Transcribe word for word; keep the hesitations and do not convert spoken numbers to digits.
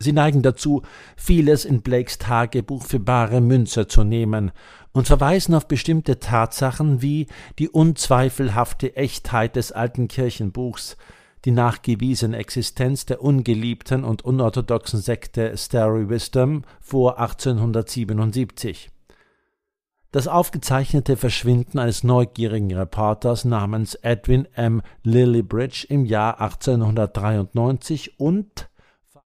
Sie neigen dazu, vieles in Blakes Tagebuch für bare Münze zu nehmen und verweisen auf bestimmte Tatsachen wie die unzweifelhafte Echtheit des alten Kirchenbuchs, die nachgewiesene Existenz der ungeliebten und unorthodoxen Sekte Starry Wisdom vor achtzehnhundertsiebenundsiebzig. Das aufgezeichnete Verschwinden eines neugierigen Reporters namens Edwin M. Lillibridge im Jahr achtzehnhundertdreiundneunzig und